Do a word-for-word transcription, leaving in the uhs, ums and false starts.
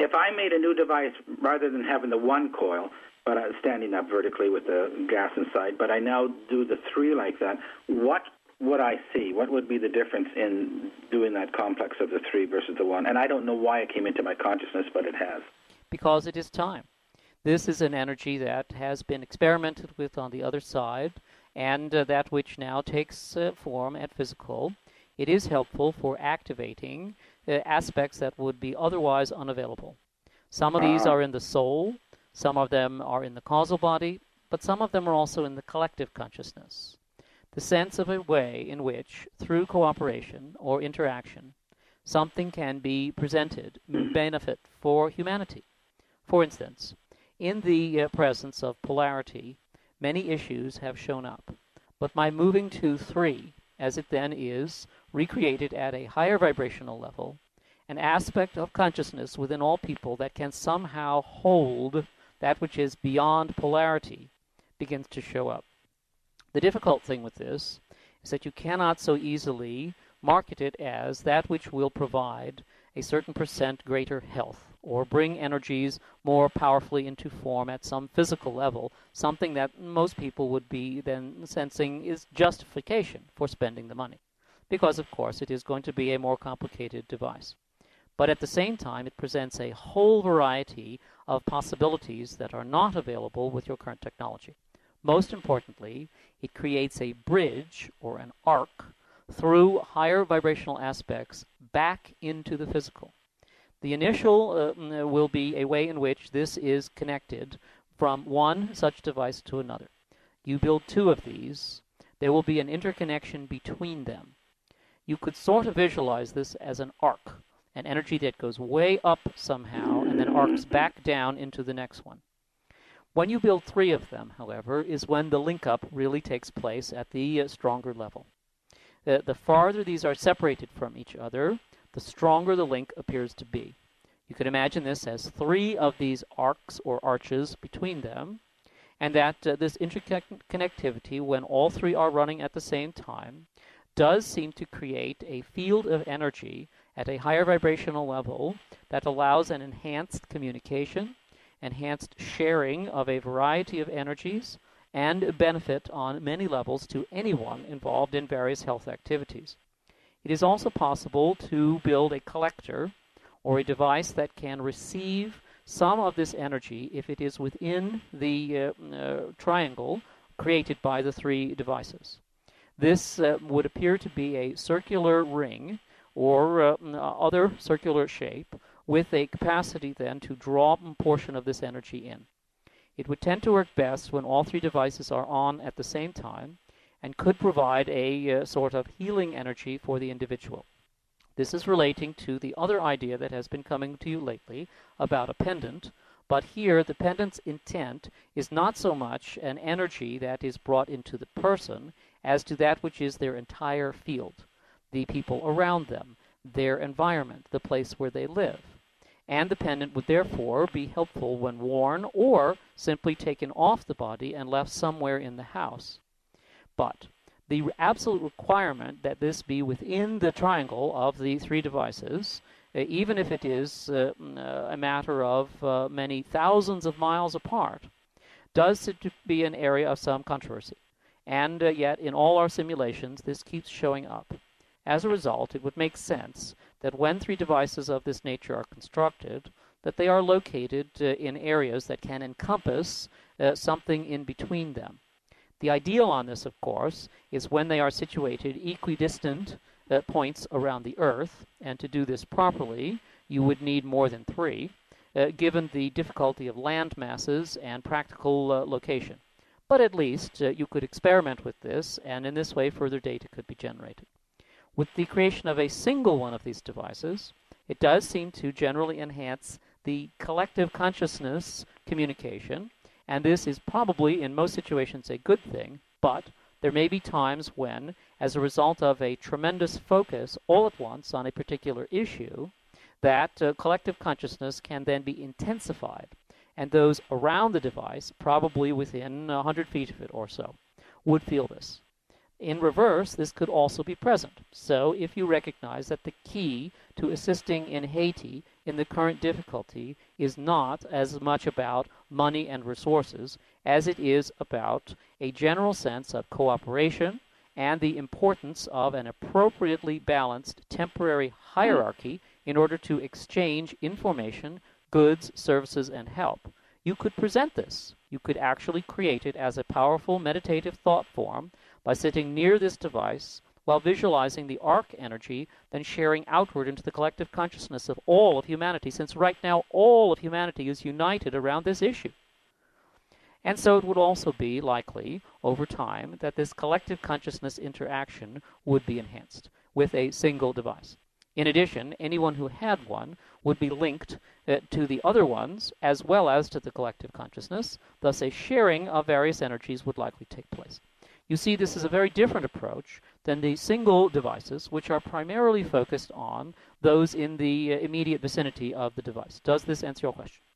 if I made a new device rather than having the one coil, but I was standing up vertically with the gas inside, but I now do the three like that, what would I see? What would be the difference in doing that complex of the three versus the one? And I don't know why it came into my consciousness, but it has. Because it is time. This is an energy that has been experimented with on the other side, and uh, that which now takes uh, form at physical. It is helpful for activating uh, aspects that would be otherwise unavailable. Some of these are in the soul, some of them are in the causal body, but some of them are also in the collective consciousness. The sense of a way in which, through cooperation or interaction, something can be presented, benefit for humanity. For instance, in the uh, presence of polarity, many issues have shown up, but by moving to three, as it then is, recreated at a higher vibrational level, an aspect of consciousness within all people that can somehow hold that which is beyond polarity begins to show up. The difficult thing with this is that you cannot so easily market it as that which will provide a certain percent greater health or bring energies more powerfully into form at some physical level, something that most people would be then sensing is justification for spending the money. Because, of course, it is going to be a more complicated device. But at the same time, it presents a whole variety of possibilities that are not available with your current technology. Most importantly, it creates a bridge or an arc through higher vibrational aspects back into the physical. The initial uh, will be a way in which this is connected from one such device to another. You build two of these, there will be an interconnection between them. You could sort of visualize this as an arc, an energy that goes way up somehow and then arcs back down into the next one. When you build three of them, however, is when the link-up really takes place at the uh, stronger level. The, the farther these are separated from each other, the stronger the link appears to be. You can imagine this as three of these arcs or arches between them, and that uh, this interconnectivity, when all three are running at the same time, does seem to create a field of energy at a higher vibrational level that allows an enhanced communication, enhanced sharing of a variety of energies, and benefit on many levels to anyone involved in various health activities. It is also possible to build a collector or a device that can receive some of this energy if it is within the uh, uh, triangle created by the three devices. This uh, would appear to be a circular ring or uh, other circular shape with a capacity then to draw a portion of this energy in. It would tend to work best when all three devices are on at the same time and could provide a uh, sort of healing energy for the individual. This is relating to the other idea that has been coming to you lately about a pendant, but here the pendant's intent is not so much an energy that is brought into the person as to that which is their entire field, the people around them, their environment, the place where they live. And the pendant would therefore be helpful when worn or simply taken off the body and left somewhere in the house. But the absolute requirement that this be within the triangle of the three devices, uh, even if it is uh, a matter of uh, many thousands of miles apart, does seem to be an area of some controversy. And uh, yet, in all our simulations, this keeps showing up. As a result, it would make sense that when three devices of this nature are constructed, that they are located uh, in areas that can encompass uh, something in between them. The ideal on this, of course, is when they are situated equidistant uh, points around the Earth, and to do this properly, you would need more than three, uh, given the difficulty of land masses and practical uh, location. But at least uh, you could experiment with this, and in this way further data could be generated. With the creation of a single one of these devices, it does seem to generally enhance the collective consciousness communication, and this is probably in most situations a good thing, but there may be times when, as a result of a tremendous focus all at once on a particular issue, that uh, collective consciousness can then be intensified, and those around the device, probably within one hundred feet of it or so, would feel this. In reverse, this could also be present. So if you recognize that the key to assisting in Haiti in the current difficulty is not as much about money and resources as it is about a general sense of cooperation and the importance of an appropriately balanced temporary hierarchy in order to exchange information, goods, services, and help, you could present this. You could actually create it as a powerful meditative thought form by sitting near this device while visualizing the arc energy, then sharing outward into the collective consciousness of all of humanity, since right now all of humanity is united around this issue. And so it would also be likely, over time, that this collective consciousness interaction would be enhanced with a single device. In addition, anyone who had one would be linked uh, to the other ones as well as to the collective consciousness, thus a sharing of various energies would likely take place. You see, this is a very different approach than the single devices, which are primarily focused on those in the uh, immediate vicinity of the device. Does this answer your question?